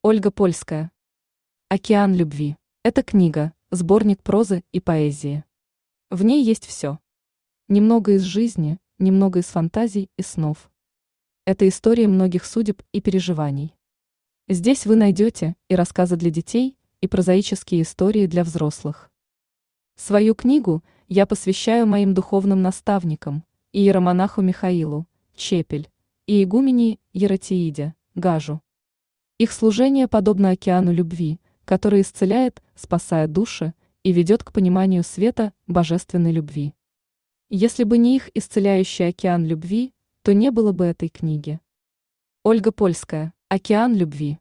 Ольга Польская. «Океан любви». Это книга, сборник прозы и поэзии. В ней есть все. Немного из жизни, немного из фантазий и снов. Это истории многих судеб и переживаний. Здесь вы найдете и рассказы для детей, и прозаические истории для взрослых. Свою книгу я посвящаю моим духовным наставникам, иеромонаху Михаилу, Чепель, и игумене Ератииде, Гажу. Их служение подобно океану любви, который исцеляет, спасая души и ведет к пониманию света божественной любви. Если бы не их исцеляющий океан любви, то не было бы этой книги. Ольга Польская. «Океан любви».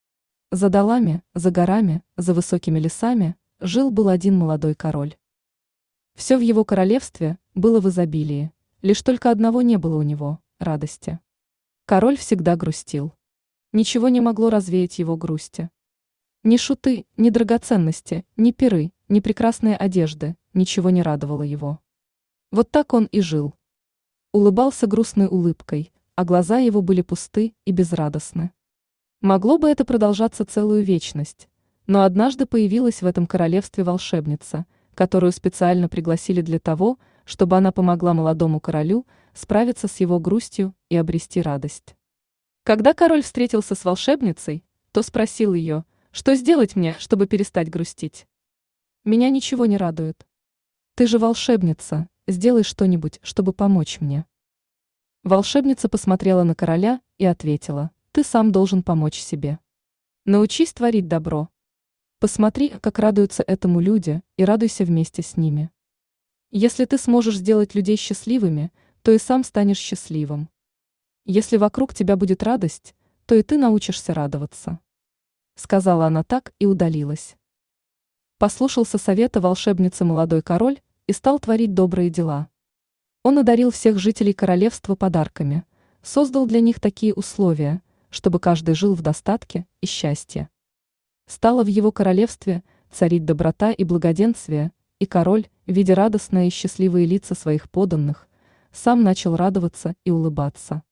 За долами, за горами, за высокими лесами жил-был один молодой король. Все в его королевстве было в изобилии, лишь только одного не было у него – радости. Король всегда грустил. Ничего не могло развеять его грусти. Ни шуты, ни драгоценности, ни пиры, ни прекрасные одежды, ничего не радовало его. Вот так он и жил. Улыбался грустной улыбкой, а глаза его были пусты и безрадостны. Могло бы это продолжаться целую вечность, но однажды появилась в этом королевстве волшебница, которую специально пригласили для того, чтобы она помогла молодому королю справиться с его грустью и обрести радость. Когда король встретился с волшебницей, то спросил ее, что сделать мне, чтобы перестать грустить. «Меня ничего не радует. Ты же волшебница, сделай что-нибудь, чтобы помочь мне». Волшебница посмотрела на короля и ответила: «Ты сам должен помочь себе. Научись творить добро. Посмотри, как радуются этому люди, и радуйся вместе с ними. Если ты сможешь сделать людей счастливыми, то и сам станешь счастливым. Если вокруг тебя будет радость, то и ты научишься радоваться». Сказала она так и удалилась. Послушался совета волшебницы молодой король и стал творить добрые дела. Он одарил всех жителей королевства подарками, создал для них такие условия, чтобы каждый жил в достатке и счастье. Стало в его королевстве царить доброта и благоденствие, и король, видя радостные и счастливые лица своих подданных, сам начал радоваться и улыбаться.